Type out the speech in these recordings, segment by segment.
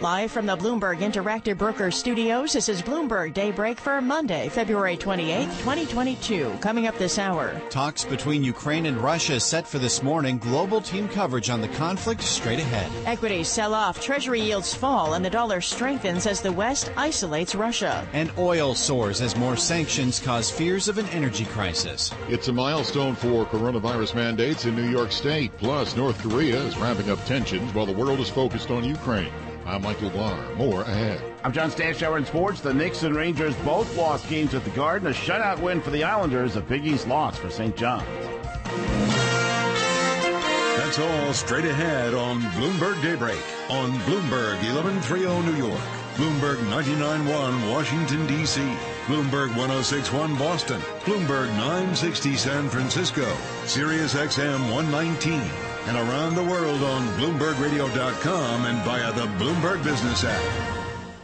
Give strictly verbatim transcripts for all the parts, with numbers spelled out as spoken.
Live from the Bloomberg Interactive Brokers Studios, this is Bloomberg Daybreak for Monday, February twenty-eighth, twenty twenty-two. Coming up this hour. Talks between Ukraine and Russia set for this morning. Global team coverage on the conflict straight ahead. Equities sell off, Treasury yields fall, and the dollar strengthens as the West isolates Russia. And oil soars as more sanctions cause fears of an energy crisis. It's a milestone for coronavirus mandates in New York State. Plus, North Korea is ramping up tensions while the world is focused on Ukraine. I'm Michael Barr. More ahead. I'm John Stashower in sports. The Knicks and Rangers both lost games at the Garden. A shutout win for the Islanders. A Big East loss for Saint John's. That's all straight ahead on Bloomberg Daybreak on Bloomberg eleven thirty New York, Bloomberg ninety-nine point one Washington, D C, Bloomberg one oh six point one Boston, Bloomberg nine sixty San Francisco, Sirius X M one nineteen, and around the world on Bloomberg Radio dot com and via the Bloomberg Business app.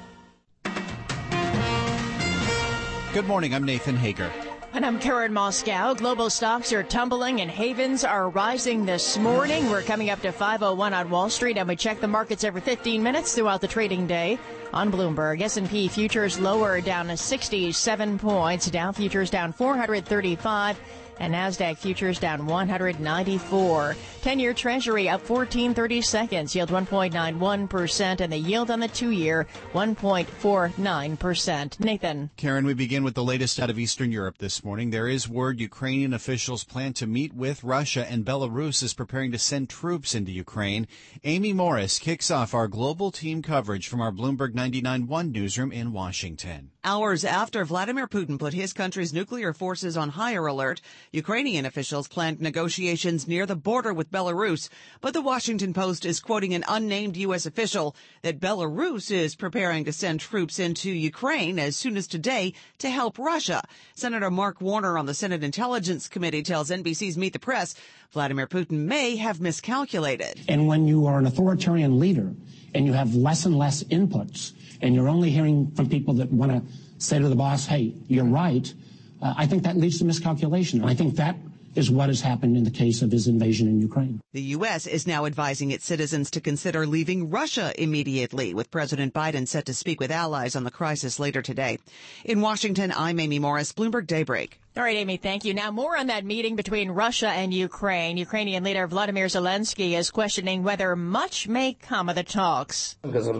Good morning, I'm Nathan Hager. And I'm Karen Moscow. Global stocks are tumbling and havens are rising this morning. We're coming up to five oh one on Wall Street, and we check the markets every fifteen minutes throughout the trading day on Bloomberg. S and P futures lower, down to sixty-seven points. Dow futures down four hundred thirty-five. And NASDAQ futures down one hundred ninety-four. ten-year Treasury up fourteen thirty seconds, yield one point nine one percent, and the yield on the two-year one point four nine percent. Nathan. Karen, we begin with the latest out of Eastern Europe this morning. There is word Ukrainian officials plan to meet with Russia, and Belarus is preparing to send troops into Ukraine. Amy Morris kicks off our global team coverage from our Bloomberg ninety-nine point one newsroom in Washington. Hours after Vladimir Putin put his country's nuclear forces on higher alert, Ukrainian officials planned negotiations near the border with Belarus, but the Washington Post is quoting an unnamed U S official that Belarus is preparing to send troops into Ukraine as soon as today to help Russia. Senator Mark Warner on the Senate Intelligence Committee tells N B C's Meet the Press Vladimir Putin may have miscalculated. And when you are an authoritarian leader and you have less and less inputs and you're only hearing from people that want to say to the boss, hey, you're right, Uh, I think that leads to miscalculation. And I think that is what has happened in the case of his invasion in Ukraine. The U S is now advising its citizens to consider leaving Russia immediately, with President Biden set to speak with allies on the crisis later today. In Washington, I'm Amy Morris, Bloomberg Daybreak. All right, Amy, thank you. Now, more on that meeting between Russia and Ukraine. Ukrainian leader Vladimir Zelensky is questioning whether much may come of the talks.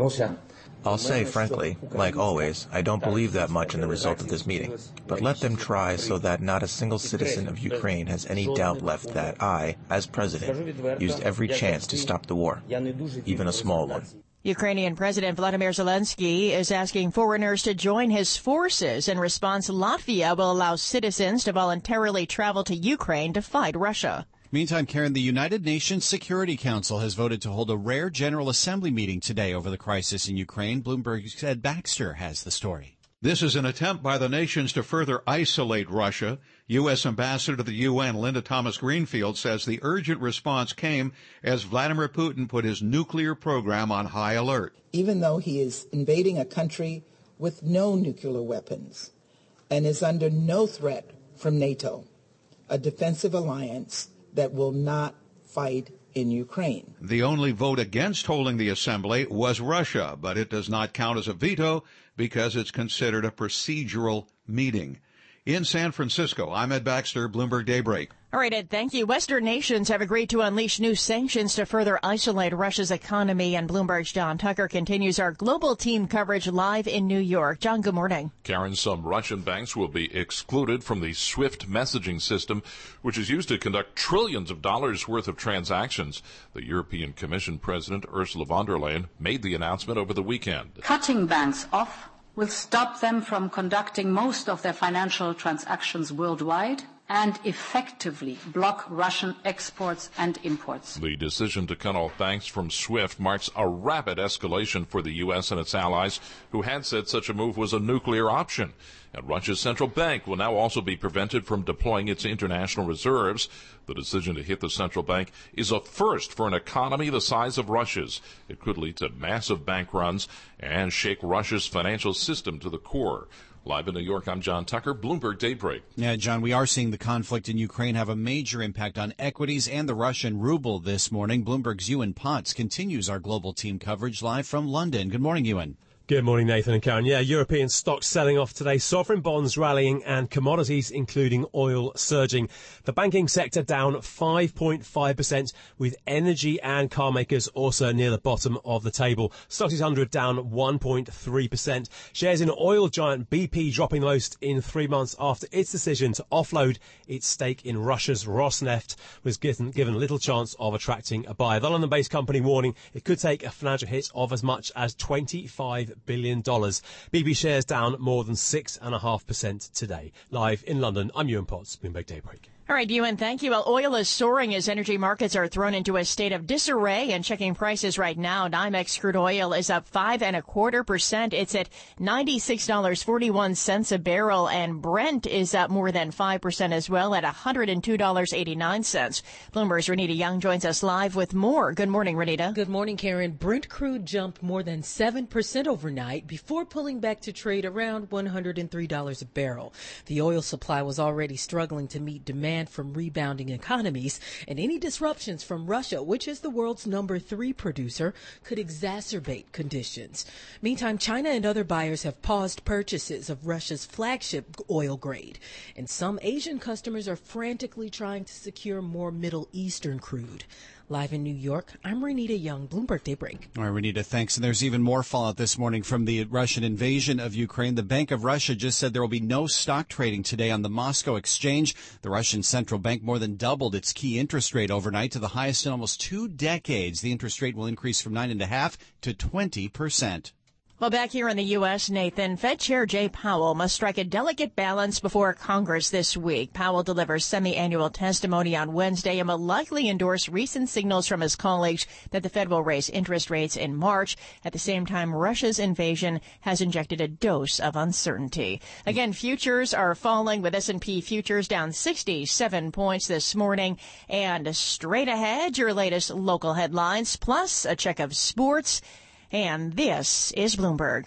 I'll say frankly, like always, I don't believe that much in the result of this meeting. But let them try so that not a single citizen of Ukraine has any doubt left that I, as president, used every chance to stop the war, even a small one. Ukrainian President Vladimir Zelensky is asking foreigners to join his forces. In response, Latvia will allow citizens to voluntarily travel to Ukraine to fight Russia. Meantime, Karen, the United Nations Security Council has voted to hold a rare General Assembly meeting today over the crisis in Ukraine. Bloomberg's Ed Baxter has the story. This is an attempt by the nations to further isolate Russia. U S. Ambassador to the U N, Linda Thomas-Greenfield, says the urgent response came as Vladimir Putin put his nuclear program on high alert. Even though he is invading a country with no nuclear weapons and is under no threat from NATO, a defensive alliance that will not fight in Ukraine. The only vote against holding the assembly was Russia, but it does not count as a veto because it's considered a procedural meeting. In San Francisco, I'm Ed Baxter, Bloomberg Daybreak. All right, Ed, thank you. Western nations have agreed to unleash new sanctions to further isolate Russia's economy, and Bloomberg's John Tucker continues our global team coverage live in New York. John, good morning. Karen, some Russian banks will be excluded from the SWIFT messaging system, which is used to conduct trillions of dollars worth of transactions. The European Commission President Ursula von der Leyen made the announcement over the weekend. Cutting banks off will stop them from conducting most of their financial transactions worldwide and effectively block Russian exports and imports. The decision to cut off banks from SWIFT marks a rapid escalation for the U S and its allies, who had said such a move was a nuclear option. And Russia's central bank will now also be prevented from deploying its international reserves. The decision to hit the central bank is a first for an economy the size of Russia's. It could lead to massive bank runs and shake Russia's financial system to the core. Live in New York, I'm John Tucker, Bloomberg Daybreak. Yeah, John, we are seeing the conflict in Ukraine have a major impact on equities and the Russian ruble this morning. Bloomberg's Ewan Potts continues our global team coverage live from London. Good morning, Ewan. Good morning, Nathan and Karen. Yeah, European stocks selling off today, sovereign bonds rallying and commodities, including oil, surging. The banking sector down five point five percent, with energy and car makers also near the bottom of the table. Stoxx one hundred down one point three percent. Shares in oil giant B P dropping the most in three months after its decision to offload its stake in Russia's Rosneft was given, given little chance of attracting a buyer. The London-based company warning it could take a financial hit of as much as twenty-five billion dollars. B P shares down more than six point five percent today. Live in London, I'm Ewan Potts, Bloomberg Daybreak. All right, Ewan, thank you. Well, oil is soaring as energy markets are thrown into a state of disarray. And checking prices right now, NYMEX crude oil is up five and a quarter percent. It's at ninety-six dollars and forty-one cents a barrel, and Brent is up more than five percent as well at one hundred two dollars and eighty-nine cents. Bloomberg's Renita Young joins us live with more. Good morning, Renita. Good morning, Karen. Brent crude jumped more than seven percent overnight before pulling back to trade around one hundred three dollars a barrel. The oil supply was already struggling to meet demand from rebounding economies, and any disruptions from Russia, which is the world's number three producer, could exacerbate conditions. Meantime, China and other buyers have paused purchases of Russia's flagship oil grade, and some Asian customers are frantically trying to secure more Middle Eastern crude. Live in New York, I'm Renita Young, Bloomberg Daybreak. All right, Renita, thanks. And there's even more fallout this morning from the Russian invasion of Ukraine. The Bank of Russia just said there will be no stock trading today on the Moscow exchange. The Russian central bank more than doubled its key interest rate overnight to the highest in almost two decades. The interest rate will increase from nine point five to twenty percent. Well, back here in the U S, Nathan, Fed Chair Jay Powell must strike a delicate balance before Congress this week. Powell delivers semi-annual testimony on Wednesday and will likely endorse recent signals from his colleagues that the Fed will raise interest rates in March. At the same time, Russia's invasion has injected a dose of uncertainty. Again, futures are falling, with S and P futures down sixty-seven points this morning. And straight ahead, your latest local headlines, plus a check of sports. And this is Bloomberg.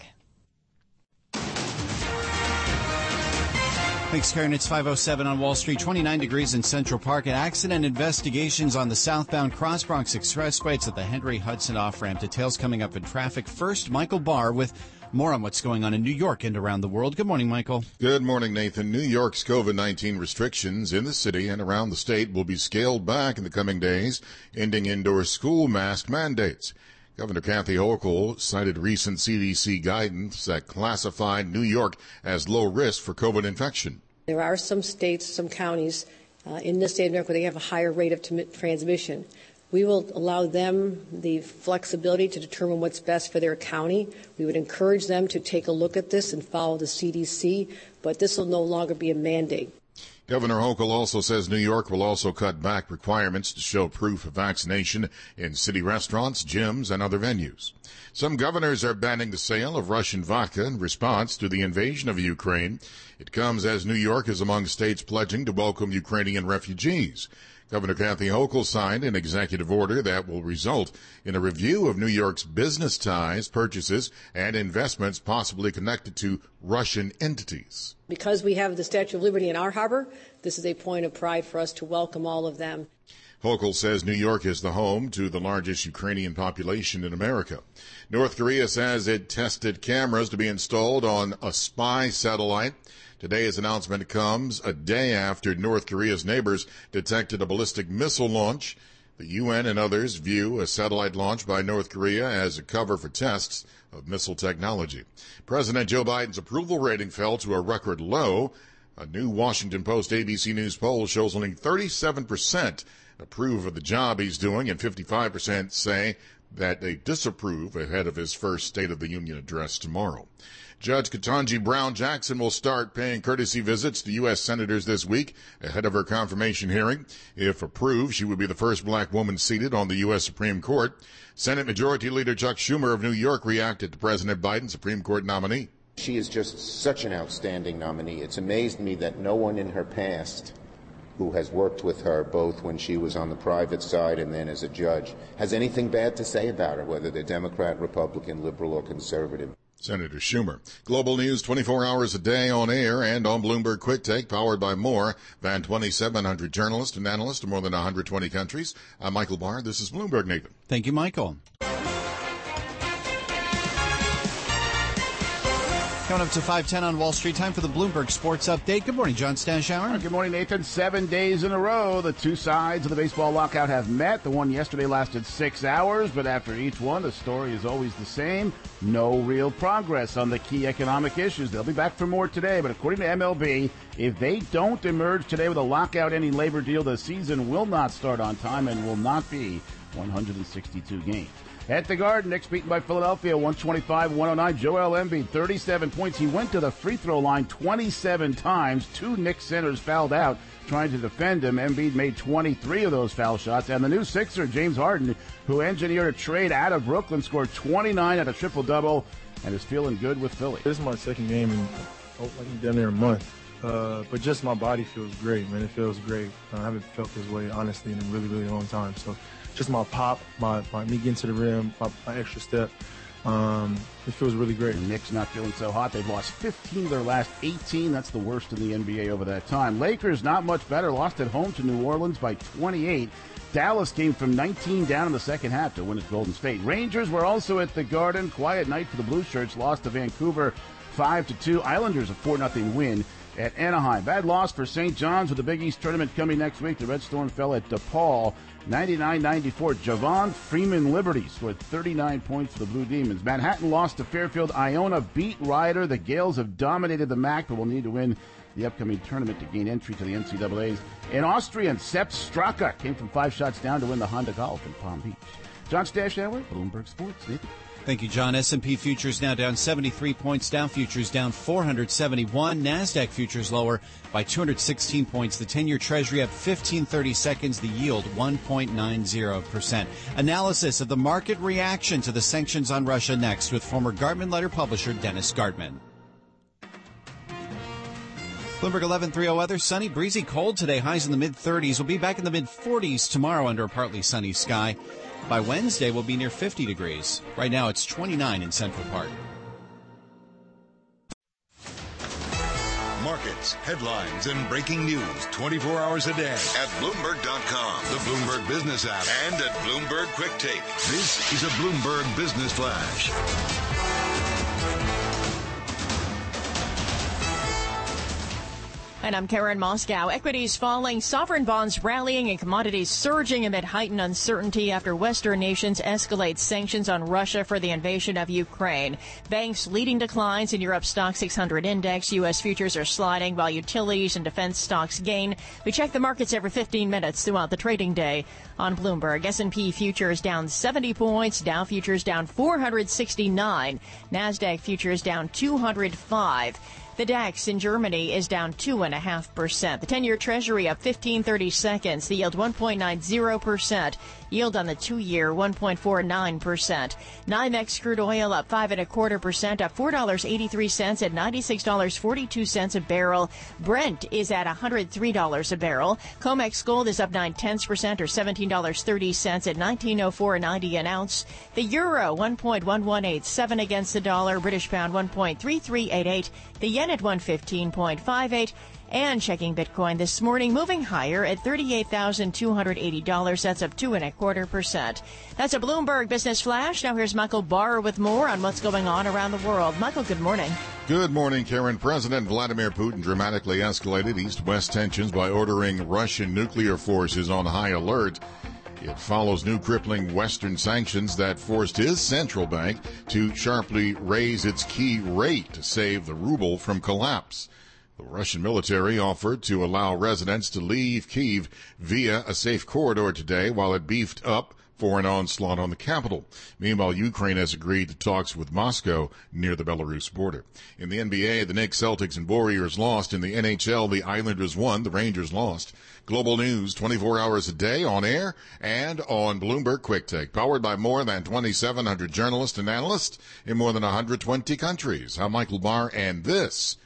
Thanks, Karen. It's five oh seven on Wall Street, twenty-nine degrees in Central Park. An accident investigations on the southbound Cross Bronx Expressway. It's at the Henry Hudson off-ramp. Details coming up in traffic. First, Michael Barr with more on what's going on in New York and around the world. Good morning, Michael. Good morning, Nathan. New York's COVID nineteen restrictions in the city and around the state will be scaled back in the coming days, ending indoor school mask mandates. Governor Kathy Hochul cited recent C D C guidance that classified New York as low risk for COVID infection. There are some states, some counties uh, in the state of New York where they have a higher rate of t- transmission. We will allow them the flexibility to determine what's best for their county. We would encourage them to take a look at this and follow the C D C, but this will no longer be a mandate. Governor Hochul also says New York will also cut back requirements to show proof of vaccination in city restaurants, gyms, and other venues. Some governors are banning the sale of Russian vodka in response to the invasion of Ukraine. It comes as New York is among states pledging to welcome Ukrainian refugees. Governor Kathy Hochul signed an executive order that will result in a review of New York's business ties, purchases, and investments possibly connected to Russian entities. Because we have the Statue of Liberty in our harbor, this is a point of pride for us to welcome all of them. Hochul says New York is the home to the largest Ukrainian population in America. North Korea says it tested cameras to be installed on a spy satellite. Today's announcement comes a day after North Korea's neighbors detected a ballistic missile launch. The U N and others view a satellite launch by North Korea as a cover for tests of missile technology. President Joe Biden's approval rating fell to a record low. A new Washington Post A B C News poll shows only thirty-seven percent approve of the job he's doing, and fifty-five percent say that they disapprove ahead of his first State of the Union address tomorrow. Judge Ketanji Brown Jackson will start paying courtesy visits to U S senators this week ahead of her confirmation hearing. If approved, she would be the first black woman seated on the U S Supreme Court. Senate Majority Leader Chuck Schumer of New York reacted to President Biden's Supreme Court nominee. She is just such an outstanding nominee. It's amazed me that no one in her past who has worked with her, both when she was on the private side and then as a judge, has anything bad to say about her, whether they're Democrat, Republican, liberal, or conservative. Senator Schumer. Global News twenty-four hours a day on air and on Bloomberg Quick Take, powered by more than twenty-seven hundred journalists and analysts in more than one hundred twenty countries. I'm Michael Barr. This is Bloomberg, Nathan. Thank you, Michael. Coming up to five ten on Wall Street, time for the Bloomberg Sports Update. Good morning, John Stashower. Good morning, Nathan. Seven days in a row, the two sides of the baseball lockout have met. The one yesterday lasted six hours, but after each one, the story is always the same. No real progress on the key economic issues. They'll be back for more today, but according to M L B, if they don't emerge today with a lockout-ending labor deal, the season will not start on time and will not be one hundred sixty-two games. At the Garden, Knicks beaten by Philadelphia, one twenty-five one oh nine. Joel Embiid, thirty-seven points. He went to the free throw line twenty-seven times. Two Knicks centers fouled out trying to defend him. Embiid made twenty-three of those foul shots. And the new Sixer, James Harden, who engineered a trade out of Brooklyn, scored twenty-nine at a triple-double and is feeling good with Philly. This is my second game in, oh, like, down there a month. Uh, but just my body feels great, man. It feels great. Uh, I haven't felt this way, honestly, in a really, really long time. So just my pop, my, my me getting to the rim, my, my extra step, um, it feels really great. The Knicks not feeling so hot. They've lost fifteen of their last eighteen. That's the worst in the N B A over that time. Lakers not much better. Lost at home to New Orleans by twenty-eight. Dallas came from nineteen down in the second half to win at Golden State. Rangers were also at the Garden. Quiet night for the Blue Shirts. Lost to Vancouver five to two. Islanders a four nothing win at Anaheim. Bad loss for Saint John's with the Big East tournament coming next week. The Red Storm fell at DePaul ninety-nine ninety-four. Javon Freeman Liberty scored thirty-nine points for the Blue Demons. Manhattan lost to Fairfield. Iona beat Ryder. The Gales have dominated the M A C, but will need to win the upcoming tournament to gain entry to the N C double A's. In Austrian, Sepp Straka came from five shots down to win the Honda Golf in Palm Beach. John Stashower, Bloomberg Sports. Nathan. Thank you, John. S and P futures now down seventy-three points. Dow futures down four hundred seventy-one. NASDAQ futures lower by two hundred sixteen points. The ten-year Treasury up fifteen thirty seconds. The yield one point nine zero percent. Analysis of the market reaction to the sanctions on Russia next with former Gartman letter publisher Dennis Gartman. Bloomberg eleven thirty weather, sunny, breezy, cold today. Highs in the mid-thirties. We'll be back in the mid-forties tomorrow under a partly sunny sky. By Wednesday, we'll be near fifty degrees. Right now, it's twenty-nine in Central Park. Markets, headlines, and breaking news twenty-four hours a day at Bloomberg dot com, the Bloomberg Business app, and at Bloomberg Quick Take. This is a Bloomberg Business Flash. And I'm Karen Moscow. Equities falling, sovereign bonds rallying, and commodities surging amid heightened uncertainty after Western nations escalate sanctions on Russia for the invasion of Ukraine. Banks leading declines in Europe's Stock six hundred index. U S futures are sliding while utilities and defense stocks gain. We check the markets every fifteen minutes throughout the trading day on Bloomberg. S and P futures down seventy points. Dow futures down four hundred sixty-nine. NASDAQ futures down two hundred five. The DAX in Germany is down two point five percent. The ten-year Treasury up fifteen thirty seconds. The yield one point nine zero percent. Yield on the two-year one point four nine percent. NYMEX crude oil up five and a quarter percent, up four dollars and eighty-three cents at ninety-six dollars and forty-two cents a barrel. Brent is at one hundred three dollars a barrel. COMEX gold is up nine tenths percent or seventeen dollars and thirty cents at nineteen oh four ninety an ounce. The euro one point one one eight seven against the dollar. British pound one point three three eight eight. The yen at one fifteen point five eight. And checking Bitcoin this morning, moving higher at thirty-eight thousand two hundred eighty dollars. That's up two and a quarter percent. That's a Bloomberg Business Flash. Now here's Michael Barr with more on what's going on around the world. Michael, good morning. Good morning, Karen. President Vladimir Putin dramatically escalated east-west tensions by ordering Russian nuclear forces on high alert. It follows new crippling Western sanctions that forced his central bank to sharply raise its key rate to save the ruble from collapse. The Russian military offered to allow residents to leave Kyiv via a safe corridor today while it beefed up for an onslaught on the capital. Meanwhile, Ukraine has agreed to talks with Moscow near the Belarus border. In the N B A, the Knicks, Celtics, and Warriors lost. In the N H L, the Islanders won. The Rangers lost. Global news twenty-four hours a day on air and on Bloomberg Quick Take, powered by more than twenty-seven hundred journalists and analysts in more than one hundred twenty countries. I'm Michael Barr, and this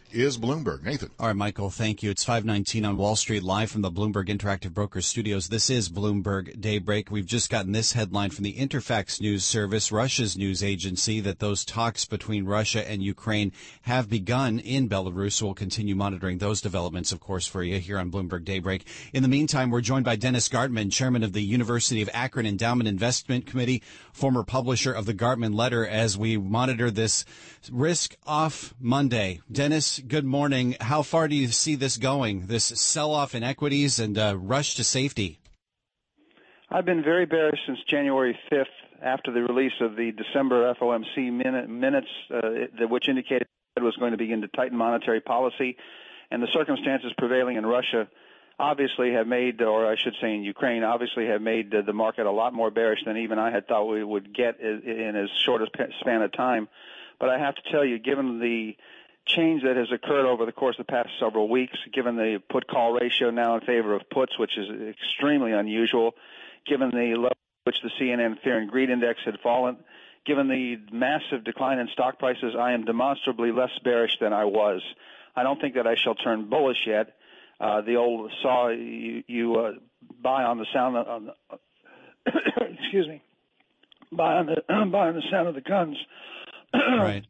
is Bloomberg. Nathan. All right, Michael, thank you. It's five nineteen on Wall Street, live from the Bloomberg Interactive Brokers studios. This is Bloomberg Daybreak. We've just gotten this headline from the Interfax News Service, Russia's news agency, that those talks between Russia and Ukraine have begun in Belarus. We'll continue monitoring those developments, of course, for you here on Bloomberg Daybreak. In the meantime, we're joined by Dennis Gartman, chairman of the University of Akron Endowment Investment Committee, former publisher of the Gartman Letter, as we monitor this risk off Monday. Dennis, good morning. How far do you see this going, this sell-off in equities and uh, rush to safety? I've been very bearish since January fifth after the release of the December F O M C minute, minutes, uh, which indicated it was going to begin to tighten monetary policy. And the circumstances prevailing in Russia obviously have made, or I should say in Ukraine, obviously have made uh, the market a lot more bearish than even I had thought we would get in, in as short a span of time. But I have to tell you, given the change that has occurred over the course of the past several weeks, given the put-call ratio now in favor of puts, which is extremely unusual, given the level at which the C N N Fear and Greed Index had fallen, given the massive decline in stock prices, I am demonstrably less bearish than I was. I don't think that I shall turn bullish yet. Uh, the old saw you, you uh, buy on the sound of, on the, excuse me, buy on the buy on the sound of the guns. Right.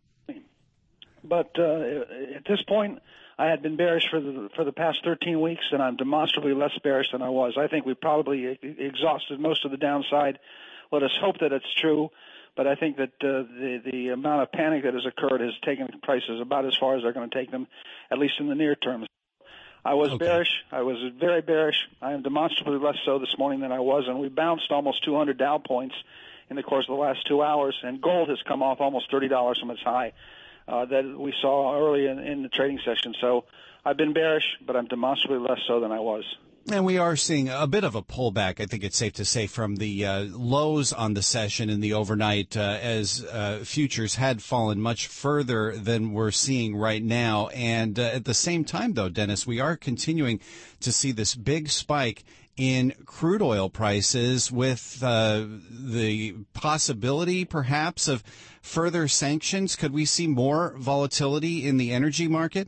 But uh, at this point, I had been bearish for the for the past thirteen weeks, and I'm demonstrably less bearish than I was. I think we probably exhausted most of the downside. Let us hope that it's true, but I think that uh, the the amount of panic that has occurred has taken prices about as far as they're going to take them, at least in the near term. I was okay. bearish. I was very bearish. I am demonstrably less so this morning than I was, and we bounced almost two hundred Dow points in the course of the last two hours, and gold has come off almost thirty dollars from its high uh, that we saw early in, in the trading session. So I've been bearish, but I'm demonstrably less so than I was. And we are seeing a bit of a pullback, I think it's safe to say, from the uh, lows on the session in the overnight uh, as uh, futures had fallen much further than we're seeing right now. And uh, at the same time, though, Dennis, we are continuing to see this big spike in crude oil prices with uh, the possibility, perhaps, of further sanctions. Could we see more volatility in the energy market?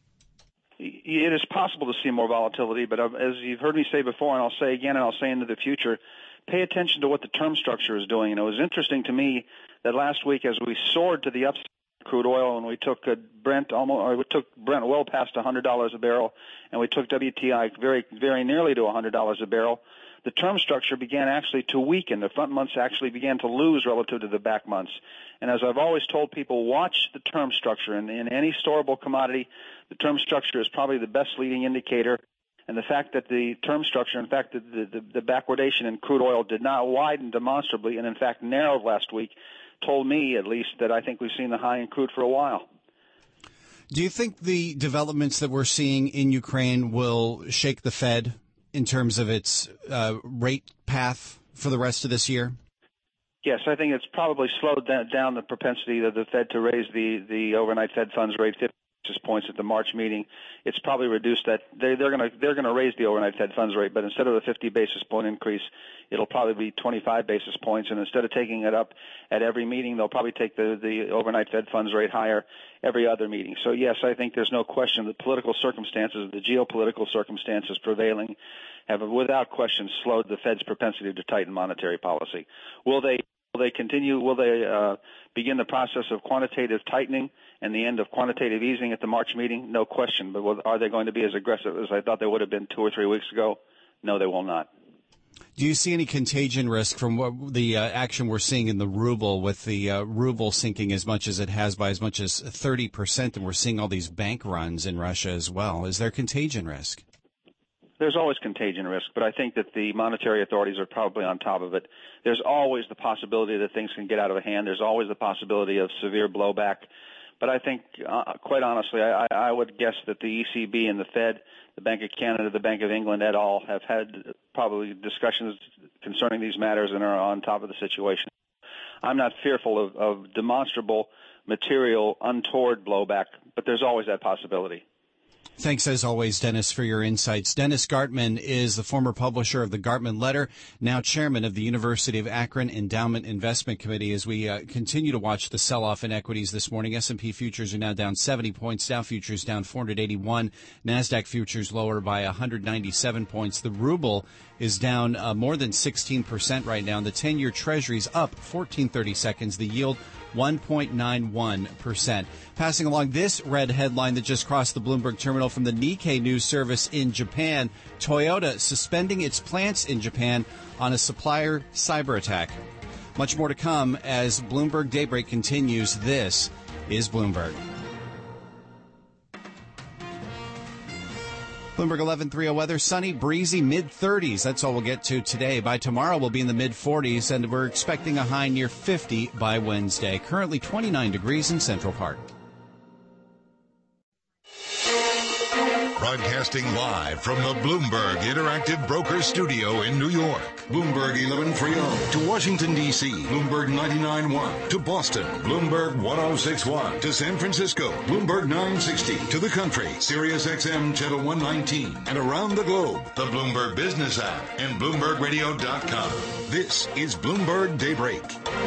It is possible to see more volatility, but as you've heard me say before, and I'll say again, and I'll say into the future, pay attention to what the term structure is doing. And it was interesting to me that last week, as we soared to the upside of crude oil, and we took a Brent almost, or we took Brent well past one hundred dollars a barrel, and we took W T I very, very nearly to one hundred dollars a barrel, the term structure began actually to weaken. The front months actually began to lose relative to the back months. And as I've always told people, watch the term structure. In, in any storable commodity, the term structure is probably the best leading indicator. And the fact that the term structure, in fact, the, the, the backwardation in crude oil did not widen demonstrably and, in fact, narrowed last week, told me, at least, that I think we've seen the high in crude for a while. Do you think the developments that we're seeing in Ukraine will shake the Fed in terms of its uh, rate path for the rest of this year? Yes, I think it's probably slowed down the propensity of the Fed to raise the, the overnight Fed funds rate fifty basis points at the March meeting. It's probably reduced that. They, they're going to they're going to raise the overnight Fed funds rate, but instead of a fifty basis point increase, it'll probably be twenty-five basis points. And instead of taking it up at every meeting, they'll probably take the, the overnight Fed funds rate higher every other meeting. So yes, I think there's no question the political circumstances, the geopolitical circumstances prevailing, have without question slowed the Fed's propensity to tighten monetary policy. Will they? Will they continue? Will they uh, begin the process of quantitative tightening and the end of quantitative easing at the March meeting? No question. But will, are they going to be as aggressive as I thought they would have been two or three weeks ago? No, they will not. Do you see any contagion risk from what the uh, action we're seeing in the ruble, with the uh, ruble sinking as much as it has by as much as thirty percent, and we're seeing all these bank runs in Russia as well? Is there contagion risk? There's always contagion risk, but I think that the monetary authorities are probably on top of it. There's always the possibility that things can get out of hand. There's always the possibility of severe blowback. But I think, uh, quite honestly, I, I would guess that the E C B and the Fed, the Bank of Canada, the Bank of England et al. Have had probably discussions concerning these matters and are on top of the situation. I'm not fearful of, of demonstrable, material, untoward blowback, but there's always that possibility. Thanks, as always, Dennis, for your insights. Dennis Gartman is the former publisher of the Gartman Letter, now chairman of the University of Akron Endowment Investment Committee. As we uh, continue to watch the sell-off in equities this morning, S and P futures are now down seventy points, Dow futures down four hundred eighty-one, NASDAQ futures lower by one hundred ninety-seven points. The ruble is down uh, more than sixteen percent right now. The ten-year Treasury's up fourteen thirty seconds. The yield one point nine one percent. Passing along this red headline that just crossed the Bloomberg terminal from the Nikkei news service in Japan, Toyota suspending its plants in Japan on a supplier cyber attack. Much more to come as Bloomberg Daybreak continues. This is Bloomberg. Bloomberg eleven thirty weather, sunny, breezy, mid-thirties. That's all we'll get to today. By tomorrow, we'll be in the mid-forties, and we're expecting a high near fifty by Wednesday. Currently twenty-nine degrees in Central Park. Broadcasting live from the Bloomberg Interactive Broker Studio in New York. Bloomberg eleven thirty to Washington, D C. Bloomberg ninety-nine point one to Boston. Bloomberg ten sixty-one to San Francisco. Bloomberg nine sixty to the country. Sirius X M Channel one nineteen. And around the globe, the Bloomberg Business app and Bloomberg Radio dot com. This is Bloomberg Daybreak.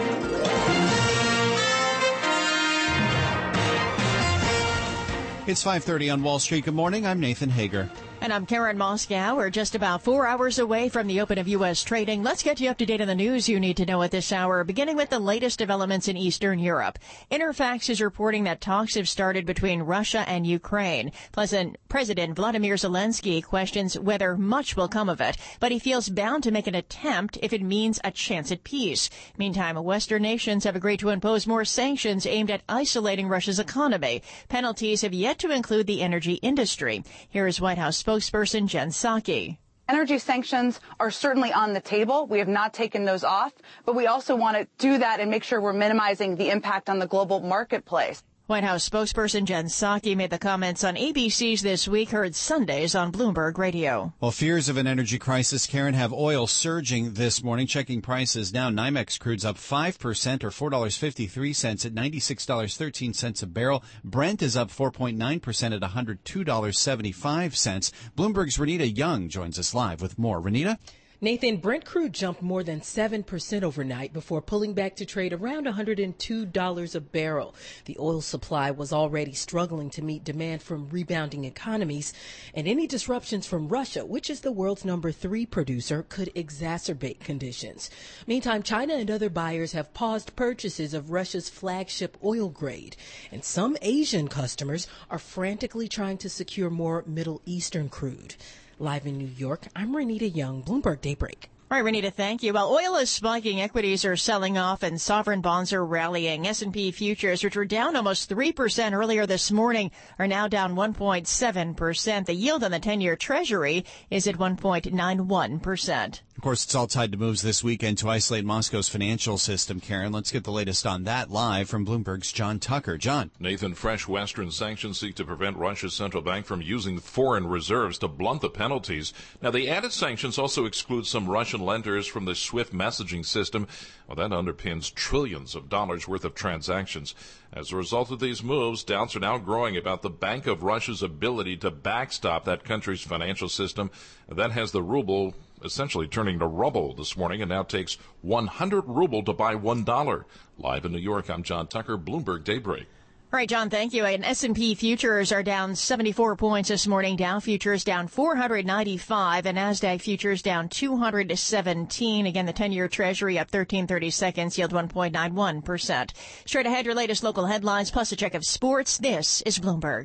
It's five thirty on Wall Street. Good morning. I'm Nathan Hager. And I'm Karen Moscow. We're just about four hours away from the open of U S trading. Let's get you up to date on the news you need to know at this hour, beginning with the latest developments in Eastern Europe. Interfax is reporting that talks have started between Russia and Ukraine. President Vladimir Zelensky questions whether much will come of it, but he feels bound to make an attempt if it means a chance at peace. Meantime, Western nations have agreed to impose more sanctions aimed at isolating Russia's economy. Penalties have yet to include the energy industry. Here is White House spokesperson Jen Psaki. Energy sanctions are certainly on the table. We have not taken those off, but we also want to do that and make sure we're minimizing the impact on the global marketplace. White House spokesperson Jen Psaki made the comments on A B C's This Week, heard Sundays on Bloomberg Radio. Well, fears of an energy crisis, Karen, have oil surging this morning. Checking prices now, NYMEX crude's up five percent or four dollars and fifty-three cents at ninety-six dollars and thirteen cents a barrel. Brent is up four point nine percent at one hundred two dollars and seventy-five cents. Bloomberg's Renita Young joins us live with more. Renita? Nathan, Brent crude jumped more than seven percent overnight before pulling back to trade around one hundred two dollars a barrel. The oil supply was already struggling to meet demand from rebounding economies, and any disruptions from Russia, which is the world's number three producer, could exacerbate conditions. Meantime, China and other buyers have paused purchases of Russia's flagship oil grade, and some Asian customers are frantically trying to secure more Middle Eastern crude. Live in New York, I'm Renita Young, Bloomberg Daybreak. All right, Renita, thank you. Well, oil is spiking, equities are selling off, and sovereign bonds are rallying. S and P futures, which were down almost three percent earlier this morning, are now down one point seven percent. The yield on the ten-year Treasury is at one point nine one percent. Of course, it's all tied to moves this weekend to isolate Moscow's financial system. Karen, let's get the latest on that live from Bloomberg's John Tucker. John. Nathan, fresh Western sanctions seek to prevent Russia's central bank from using foreign reserves to blunt the penalties. Now, the added sanctions also exclude some Russian lenders from the SWIFT messaging system. Well, that underpins trillions of dollars worth of transactions. As a result of these moves, doubts are now growing about the Bank of Russia's ability to backstop that country's financial system. That has the ruble essentially turning to rubble this morning, and now takes one hundred ruble to buy one dollar. Live in New York, I'm John Tucker, Bloomberg Daybreak. All right, John, thank you. And S and P futures are down seventy-four points this morning. Dow futures down four hundred ninety-five, and NASDAQ futures down two hundred seventeen. Again, the ten-year Treasury up thirteen thirty seconds, yield one point nine one percent. Straight ahead, your latest local headlines, plus a check of sports. This is Bloomberg.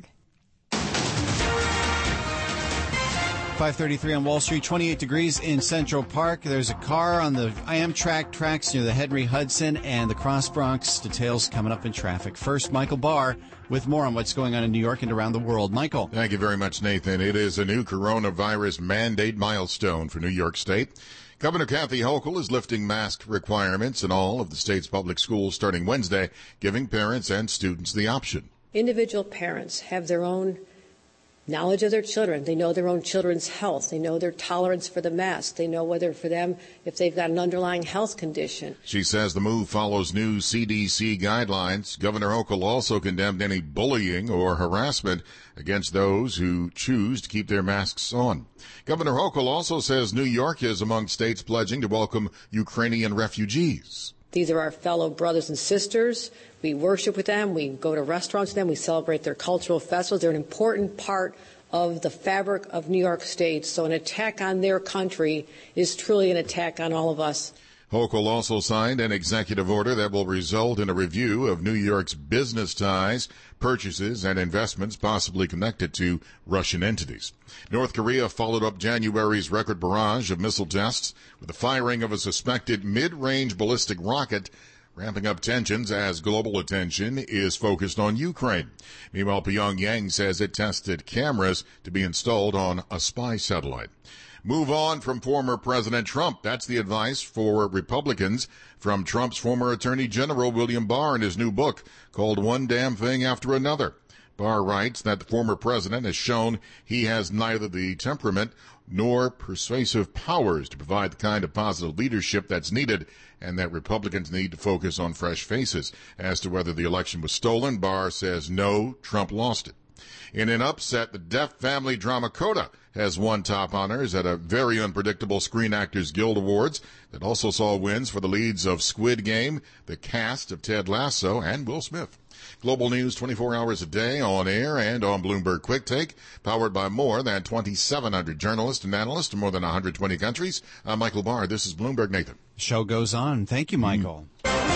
five thirty-three on Wall Street, twenty-eight degrees in Central Park. There's a car on the Amtrak tracks near the Henry Hudson and the Cross Bronx. Details coming up in traffic. First, Michael Barr with more on what's going on in New York and around the world. Michael. Thank you very much, Nathan. It is a new coronavirus mandate milestone for New York State. Governor Kathy Hochul is lifting mask requirements in all of the state's public schools starting Wednesday, giving parents and students the option. Individual parents have their own knowledge of their children. They know their own children's health. They know their tolerance for the mask. They know whether for them, if they've got an underlying health condition. She says the move follows new C D C guidelines. Governor Hochul also condemned any bullying or harassment against those who choose to keep their masks on. Governor Hochul also says New York is among states pledging to welcome Ukrainian refugees. These are our fellow brothers and sisters. We worship with them. We go to restaurants with them. We celebrate their cultural festivals. They're an important part of the fabric of New York State. So an attack on their country is truly an attack on all of us. Hochul also signed an executive order that will result in a review of New York's business ties, purchases, and investments possibly connected to Russian entities. North Korea followed up January's record barrage of missile tests with the firing of a suspected mid-range ballistic rocket, ramping up tensions as global attention is focused on Ukraine. Meanwhile, Pyongyang says it tested cameras to be installed on a spy satellite. Move on from former President Trump. That's the advice for Republicans from Trump's former Attorney General William Barr in his new book called One Damn Thing After Another. Barr writes that the former president has shown he has neither the temperament nor persuasive powers to provide the kind of positive leadership that's needed, and that Republicans need to focus on fresh faces. As to whether the election was stolen, Barr says no, Trump lost it. In an upset, the deaf family drama Coda has won top honors at a very unpredictable Screen Actors Guild Awards that also saw wins for the leads of Squid Game, the cast of Ted Lasso, and Will Smith. Global news twenty-four hours a day on air and on Bloomberg Quick Take, powered by more than twenty-seven hundred journalists and analysts in more than one hundred twenty countries. I'm Michael Barr. This is Bloomberg Nathan. Show goes on. Thank you, Michael. Mm.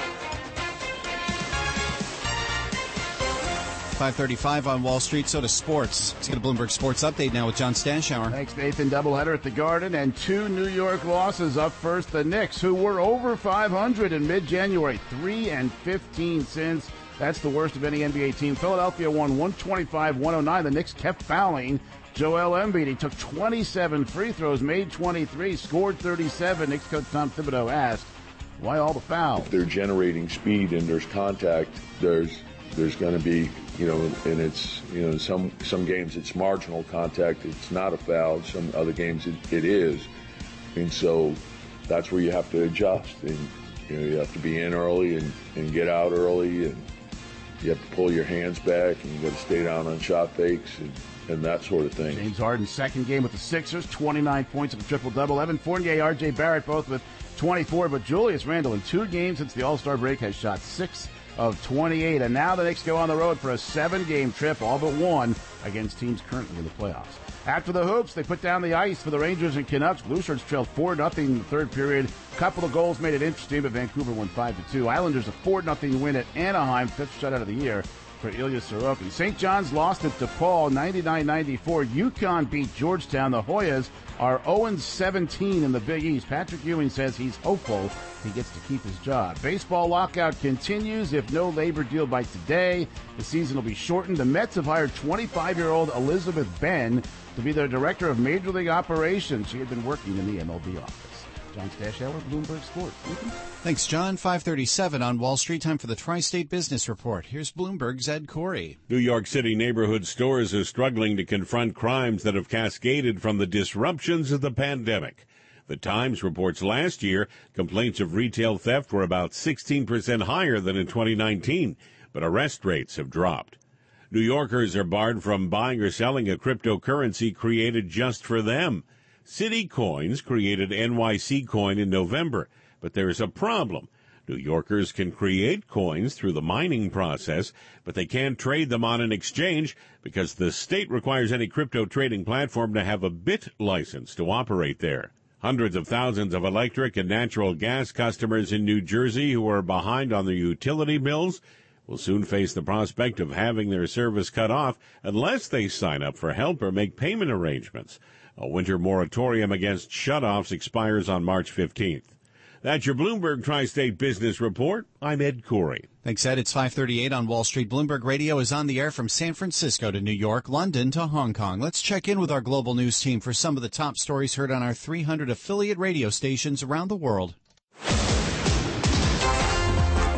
five thirty-five on Wall Street, so does sports. Let's get a Bloomberg Sports Update now with John Stashower. Thanks, Nathan. Doubleheader at the Garden and two New York losses. Up first, the Knicks, who were over five hundred in mid-January, three and fifteen since. That's the worst of any N B A team. Philadelphia won one twenty-five one oh nine. The Knicks kept fouling. Joel Embiid, he took twenty-seven free throws, made twenty-three, scored thirty-seven. Knicks coach Tom Thibodeau asked, why all the fouls? If they're generating speed and there's contact, there's there's going to be, you know, and it's, you know, some some games it's marginal contact, it's not a foul. Some other games it, it is. And so that's where you have to adjust. And, you know, you have to be in early and, and get out early, and you have to pull your hands back, and you got to stay down on shot fakes and, and that sort of thing. James Harden's second game with the Sixers, twenty-nine points of a triple-double. Evan Fournier, R J Barrett both with twenty-four, but Julius Randle in two games since the All-Star break has shot six of twenty-eight. And now the Knicks go on the road for a seven-game trip, all but one, against teams currently in the playoffs. After the hoops, they put down the ice for the Rangers and Canucks. Blue Shirts trailed four nothing in the third period. A couple of goals made it interesting, but Vancouver won five to two. Islanders a four nothing win at Anaheim, fifth shutout of the year for Ilya Sorokin. Saint John's lost at DePaul ninety-nine ninety-four. UConn beat Georgetown. The Hoyas are oh and seventeen in the Big East. Patrick Ewing says he's hopeful he gets to keep his job. Baseball lockout continues. If no labor deal by today, the season will be shortened. The Mets have hired twenty-five-year-old Elizabeth Ben to be their director of Major League Operations. She had been working in the M L B office. John Stashower, Bloomberg Sports. Thanks, John. five thirty-seven on Wall Street. Time for the Tri-State Business Report. Here's Bloomberg's Ed Corey. New York City neighborhood stores are struggling to confront crimes that have cascaded from the disruptions of the pandemic. The Times reports last year complaints of retail theft were about sixteen percent higher than in twenty nineteen, but arrest rates have dropped. New Yorkers are barred from buying or selling a cryptocurrency created just for them. City Coins created N Y C Coin in November, but there is a problem. New Yorkers can create coins through the mining process, but they can't trade them on an exchange because the state requires any crypto trading platform to have a bit license to operate there. Hundreds of thousands of electric and natural gas customers in New Jersey who are behind on their utility bills will soon face the prospect of having their service cut off unless they sign up for help or make payment arrangements. A winter moratorium against shutoffs expires on March fifteenth. That's your Bloomberg Tri-State Business Report. I'm Ed Corey. Thanks, Ed. It's five thirty-eight on Wall Street. Bloomberg Radio is on the air from San Francisco to New York, London to Hong Kong. Let's check in with our global news team for some of the top stories heard on our three hundred affiliate radio stations around the world. On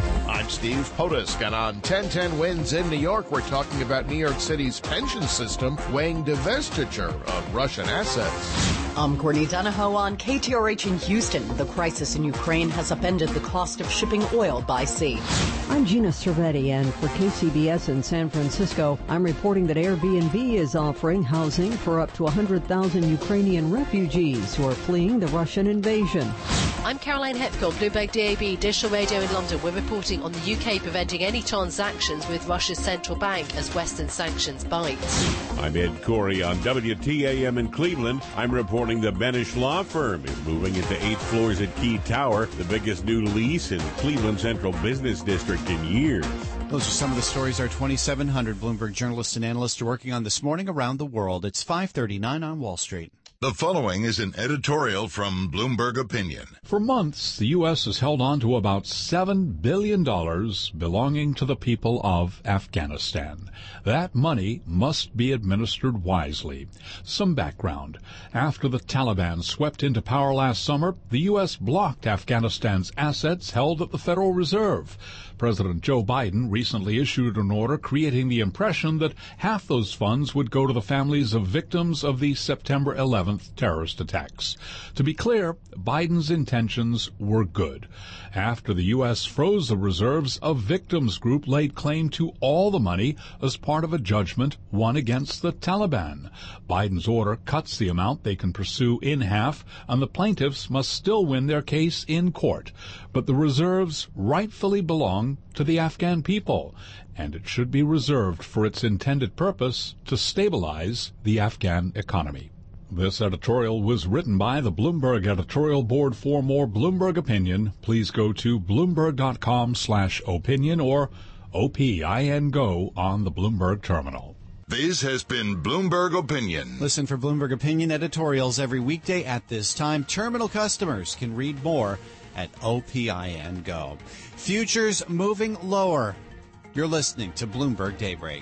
I'm Steve Potusk, and on ten ten Wins in New York, we're talking about New York City's pension system weighing divestiture of Russian assets. I'm Courtney Donahoe on K T R H in Houston. The crisis in Ukraine has upended the cost of shipping oil by sea. I'm Gina Cervetti, and for K C B S in San Francisco, I'm reporting that Airbnb is offering housing for up to one hundred thousand Ukrainian refugees who are fleeing the Russian invasion. I'm Caroline Hepkill, Bloomberg D A B Digital Radio in London. We're reporting on the U K preventing any transactions with Russia's central bank as Western sanctions bite. I'm Ed Corey on W T A M in Cleveland. I'm reporting the Benish Law Firm is moving into eight floors at Key Tower, the biggest new lease in Cleveland Central Business District in years. Those are some of the stories our twenty-seven hundred Bloomberg journalists and analysts are working on this morning around the world. It's five thirty-nine on Wall Street. The following is an editorial from Bloomberg Opinion. For months, the U S has held on to about seven billion dollars belonging to the people of Afghanistan. That money must be administered wisely. Some background. After the Taliban swept into power last summer, the U S blocked Afghanistan's assets held at the Federal Reserve. President Joe Biden recently issued an order creating the impression that half those funds would go to the families of victims of the September eleventh terrorist attacks. To be clear, Biden's intentions were good. After the U S froze the reserves, a victims group laid claim to all the money as part of a judgment won against the Taliban. Biden's order cuts the amount they can pursue in half, and the plaintiffs must still win their case in court. But the reserves rightfully belong to the Afghan people, and it should be reserved for its intended purpose to stabilize the Afghan economy. This editorial was written by the Bloomberg editorial board. For more Bloomberg opinion, please go to bloomberg.com slash opinion or O P I N Go on the Bloomberg terminal. This has been Bloomberg Opinion. Listen for Bloomberg Opinion editorials every weekday at this time. Terminal customers can read more at O P I N Go. Futures moving lower. You're listening to Bloomberg Daybreak.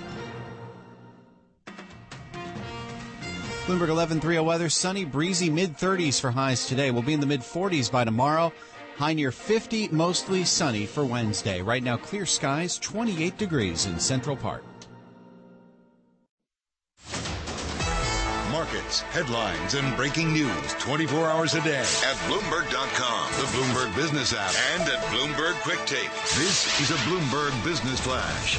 Bloomberg eleven thirty weather, sunny, breezy, mid-thirties for highs today. We'll be in the mid-forties by tomorrow. High near fifty, mostly sunny for Wednesday. Right now, clear skies, twenty-eight degrees in Central Park. Markets, headlines, and breaking news twenty-four hours a day at Bloomberg dot com, the Bloomberg Business app, and at Bloomberg Quick Take. This is a Bloomberg Business Flash.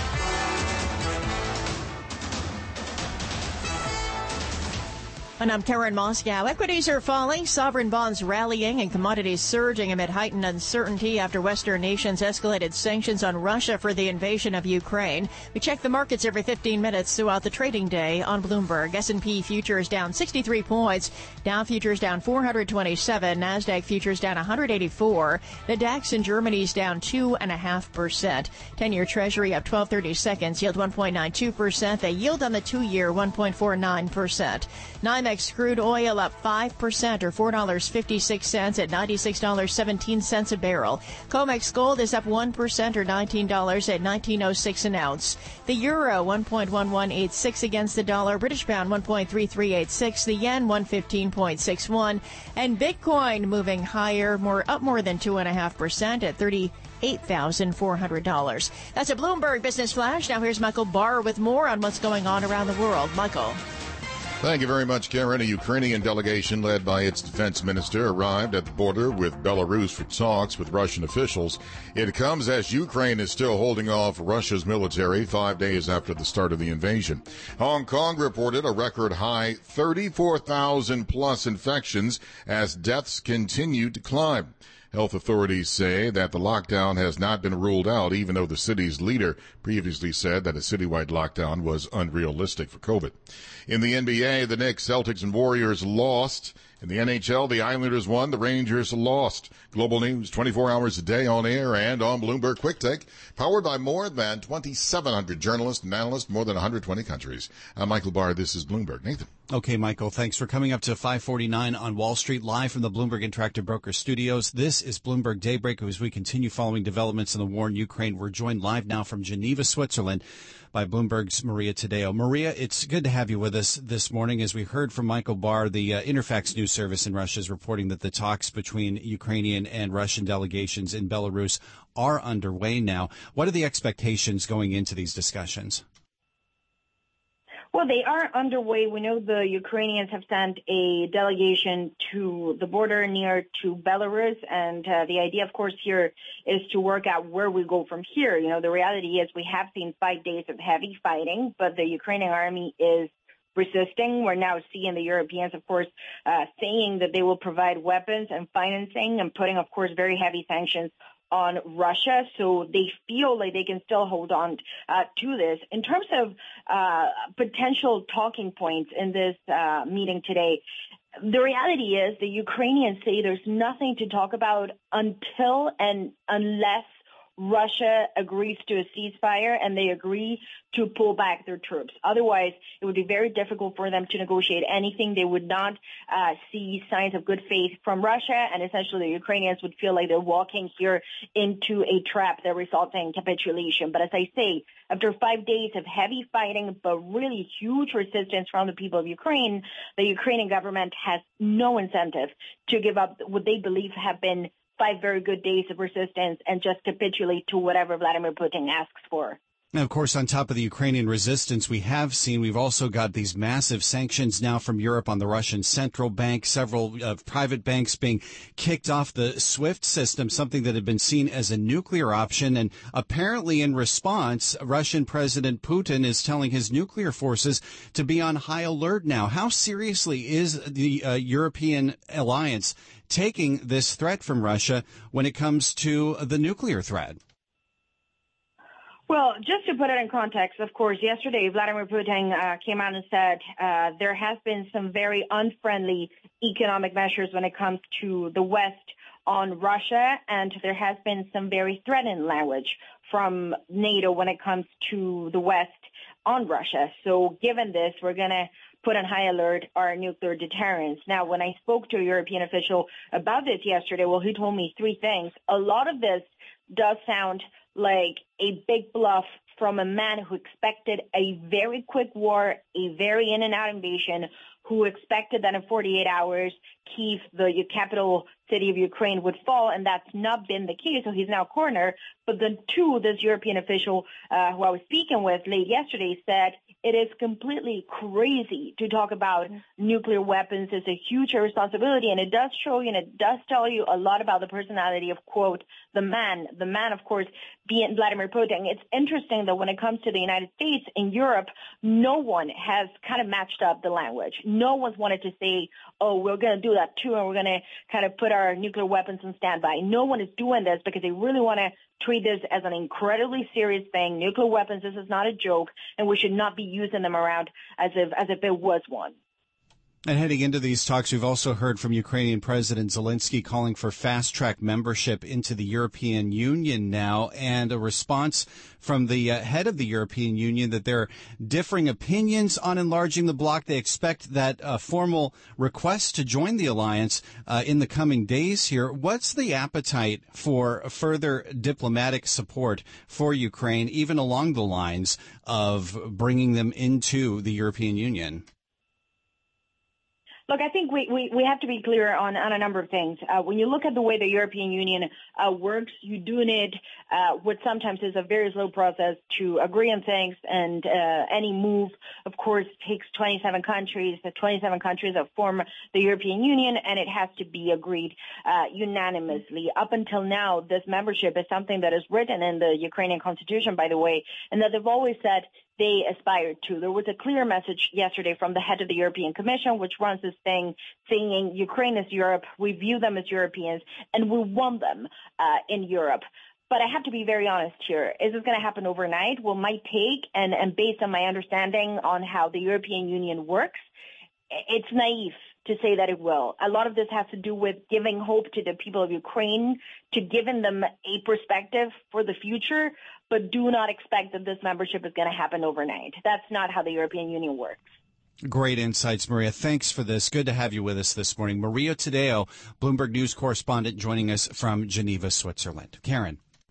And I'm Karen Moscow. Equities are falling, sovereign bonds rallying, and commodities surging amid heightened uncertainty after Western nations escalated sanctions on Russia for the invasion of Ukraine. We check the markets every fifteen minutes throughout the trading day on Bloomberg. S and P futures down sixty-three points. Dow futures down four hundred twenty-seven. NASDAQ futures down one hundred eighty-four. The DAX in Germany's down two point five percent. ten-year Treasury up twelve thirty seconds, yield one point nine two percent. The yield on the two-year one point four nine percent. NYMEX crude oil up five percent or four dollars and fifty-six cents at ninety-six dollars and seventeen cents a barrel. COMEX gold is up one percent or nineteen dollars at nineteen oh six an ounce. The euro one point one one eight six against the dollar. British pound one point three three eight six. The yen one fifteen point six one. And Bitcoin moving higher, more up more than two point five percent at thirty-eight thousand four hundred dollars. That's a Bloomberg Business Flash. Now here's Michael Barr with more on what's going on around the world. Michael. Thank you very much, Karen. A Ukrainian delegation led by its defense minister arrived at the border with Belarus for talks with Russian officials. It comes as Ukraine is still holding off Russia's military five days after the start of the invasion. Hong Kong reported a record high thirty-four thousand plus infections as deaths continue to climb. Health authorities say that the lockdown has not been ruled out, even though the city's leader previously said that a citywide lockdown was unrealistic for COVID. In the N B A, the Knicks, Celtics, and Warriors lost. In the N H L, the Islanders won, the Rangers lost. Global news twenty-four hours a day on air and on Bloomberg Quick Take, powered by more than twenty-seven hundred journalists and analysts, more than one hundred twenty countries. I'm Michael Barr. This is Bloomberg. Nathan. Okay, Michael, thanks for coming up to five forty-nine on Wall Street, live from the Bloomberg Interactive Broker Studios. This is Bloomberg Daybreak. As we continue following developments in the war in Ukraine, we're joined live now from Geneva, Switzerland, by Bloomberg's Maria Tadeo. Maria, it's good to have you with us this morning. As we heard from Michael Barr, the uh, Interfax news service in Russia is reporting that the talks between Ukrainian and Russian delegations in Belarus are underway now. What are the expectations going into these discussions? Well, they are underway. We know the Ukrainians have sent a delegation to the border near to Belarus, and uh, the idea, of course, here is to work out where we go from here. You know, the reality is we have seen five days of heavy fighting, but the Ukrainian army is resisting. We're now seeing the Europeans, of course, uh, saying that they will provide weapons and financing and putting, of course, very heavy sanctions on Russia, so they feel like they can still hold on uh, to this. In terms of uh, potential talking points in this uh, meeting today, the reality is the Ukrainians say there's nothing to talk about until and unless Russia agrees to a ceasefire and they agree to pull back their troops. Otherwise, it would be very difficult for them to negotiate anything. They would not uh, see signs of good faith from Russia, and essentially the Ukrainians would feel like they're walking here into a trap that results in capitulation. But as I say, after five days of heavy fighting, but really huge resistance from the people of Ukraine, the Ukrainian government has no incentive to give up what they believe have been five very good days of resistance and just capitulate to whatever Vladimir Putin asks for. Now, of course, on top of the Ukrainian resistance we have seen, we've also got these massive sanctions now from Europe on the Russian central bank, several uh, private banks being kicked off the SWIFT system, something that had been seen as a nuclear option. And apparently in response, Russian President Putin is telling his nuclear forces to be on high alert now. How seriously is the uh, European alliance taking this threat from Russia when it comes to the nuclear threat? Well, just to put it in context, of course, yesterday Vladimir Putin uh, came out and said uh, there has been some very unfriendly economic measures when it comes to the West on Russia, and there has been some very threatening language from NATO when it comes to the West on Russia. So given this, we're going to put on high alert our nuclear deterrence. Now, when I spoke to a European official about this yesterday, well, he told me three things. A lot of this does sound like a big bluff from a man who expected a very quick war, a very in-and-out invasion, who expected that in forty-eight hours, Kyiv, the capital city of Ukraine, would fall, and that's not been the case, so he's now cornered. But then, two, this European official uh, who I was speaking with late yesterday said it is completely crazy to talk about nuclear weapons. It's a huge responsibility, and it does show you and it does tell you a lot about the personality of, quote, the man. The man, of course, being Vladimir Putin. It's interesting that when it comes to the United States, in Europe, no one has kind of matched up the language. No one's wanted to say, oh, we're going to do that too, and we're going to kind of put our nuclear weapons on standby. No one is doing this because they really want to treat this as an incredibly serious thing. Nuclear weapons, this is not a joke, and we should not be using them around as if as if it was one. And heading into these talks, we've also heard from Ukrainian President Zelensky calling for fast-track membership into the European Union now, and a response from the uh, head of the European Union that there are differing opinions on enlarging the bloc. They expect that uh, formal request to join the alliance uh, in the coming days here. What's the appetite for further diplomatic support for Ukraine, even along the lines of bringing them into the European Union? Look, I think we, we, we have to be clear on, on a number of things. Uh, when you look at the way the European Union uh, works, you do need uh, what sometimes is a very slow process to agree on things, and uh, any move, of course, takes twenty-seven countries, the twenty-seven countries that form the European Union, and it has to be agreed uh, unanimously. Up until now, this membership is something that is written in the Ukrainian constitution, by the way, and that they've always said they aspired to. There was a clear message yesterday from the head of the European Commission, which runs this thing saying Ukraine is Europe, we view them as Europeans, and we want them uh, in Europe. But I have to be very honest here. Is this going to happen overnight? Well, my take, and, and based on my understanding on how the European Union works, it's naive to say that it will. A lot of this has to do with giving hope to the people of Ukraine, to giving them a perspective for the future, but do not expect that this membership is going to happen overnight. That's not how the European Union works. Great insights, Maria. Thanks for this. Good to have you with us this morning. Maria Tadeo, Bloomberg News correspondent, joining us from Geneva, Switzerland. Karen.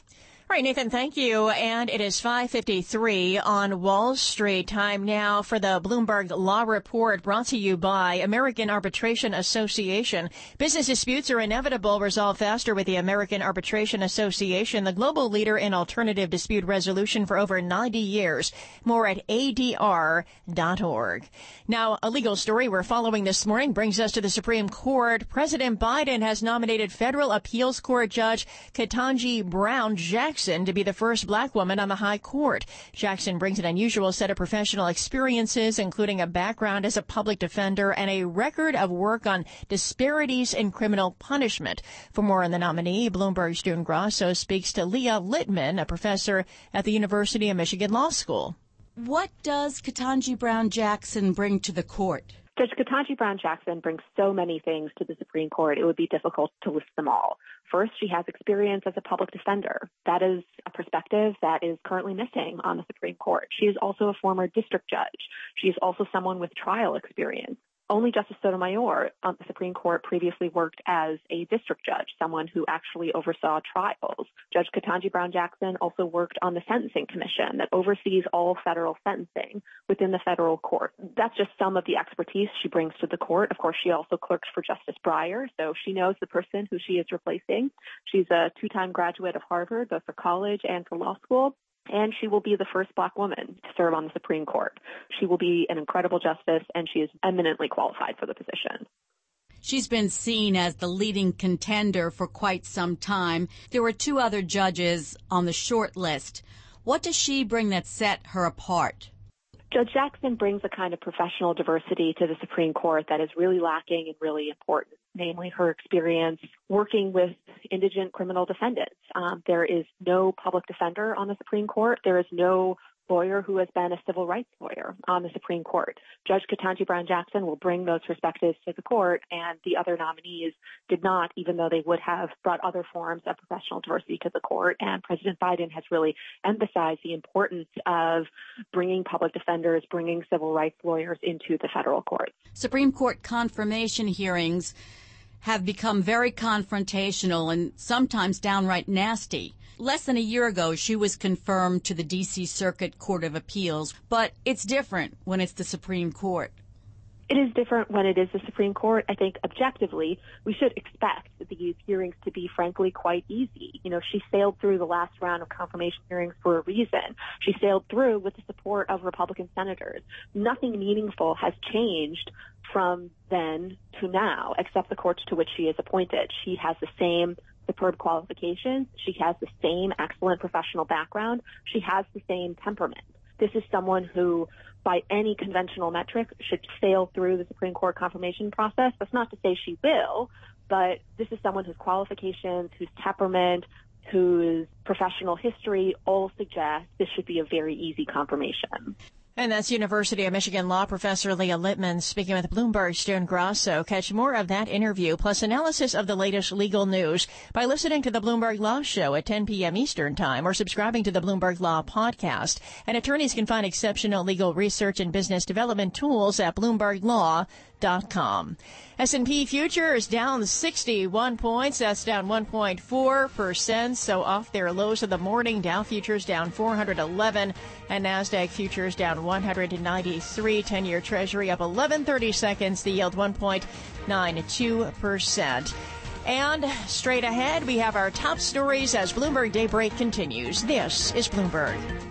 All right, Nathan, thank you. And it is five fifty-three on Wall Street. Time now for the Bloomberg Law Report, brought to you by American Arbitration Association. Business disputes are inevitable. Resolve faster with the American Arbitration Association, the global leader in alternative dispute resolution for over ninety years. More at A D R dot org. Now, a legal story we're following this morning brings us to the Supreme Court. President Biden has nominated federal appeals court judge Ketanji Brown Jackson to be the first black woman on the high court. Jackson brings an unusual set of professional experiences, including a background as a public defender and a record of work on disparities in criminal punishment. For more on the nominee, Bloomberg's June Grosso speaks to Leah Littman, a professor at the University of Michigan Law School. What does Ketanji Brown Jackson bring to the court? Judge Ketanji Brown Jackson brings so many things to the Supreme Court, it would be difficult to list them all. First, she has experience as a public defender. That is a perspective that is currently missing on the Supreme Court. She is also a former district judge. She is also someone with trial experience. Only Justice Sotomayor on the Supreme Court previously worked as a district judge, someone who actually oversaw trials. Judge Ketanji Brown Jackson also worked on the Sentencing Commission that oversees all federal sentencing within the federal court. That's just some of the expertise she brings to the court. Of course, she also clerks for Justice Breyer, so she knows the person who she is replacing. She's a two-time graduate of Harvard, both for college and for law school. And she will be the first black woman to serve on the Supreme Court. She will be an incredible justice, and she is eminently qualified for the position. She's been seen as the leading contender for quite some time. There were two other judges on the short list. What does she bring that set her apart? Judge Jackson brings a kind of professional diversity to the Supreme Court that is really lacking and really important, namely her experience working with indigent criminal defendants. Um, there is no public defender on the Supreme Court. There is no lawyer who has been a civil rights lawyer on the Supreme Court. Judge Ketanji Brown Jackson will bring those perspectives to the court, and the other nominees did not, even though they would have brought other forms of professional diversity to the court. And President Biden has really emphasized the importance of bringing public defenders, bringing civil rights lawyers into the federal court. Supreme Court confirmation hearings have become very confrontational and sometimes downright nasty. Less than a year ago, she was confirmed to the D C Circuit Court of Appeals, but it's different when it's the Supreme Court. It is different when it is the Supreme Court. I think objectively, we should expect these hearings to be, frankly, quite easy. You know, she sailed through the last round of confirmation hearings for a reason. She sailed through with the support of Republican senators. Nothing meaningful has changed from then to now, except the courts to which she is appointed. She has the same superb qualifications. She has the same excellent professional background. She has the same temperament. This is someone who, by any conventional metric, should sail through the Supreme Court confirmation process. That's not to say she will, but this is someone whose qualifications, whose temperament, whose professional history all suggest this should be a very easy confirmation. And that's University of Michigan law professor Leah Littman speaking with Bloomberg's June Grosso. Catch more of that interview plus analysis of the latest legal news by listening to the Bloomberg Law Show at ten p.m. Eastern Time or subscribing to the Bloomberg Law Podcast. And attorneys can find exceptional legal research and business development tools at bloomberg law dot com. S and P futures down sixty-one points. That's down one point four percent. So off their lows of the morning. Dow futures down four hundred eleven and NASDAQ futures down one hundred ninety-three. ten-year Treasury up eleven thirty seconds. The yield one point nine two percent. And straight ahead, we have our top stories as Bloomberg Daybreak continues. This is Bloomberg.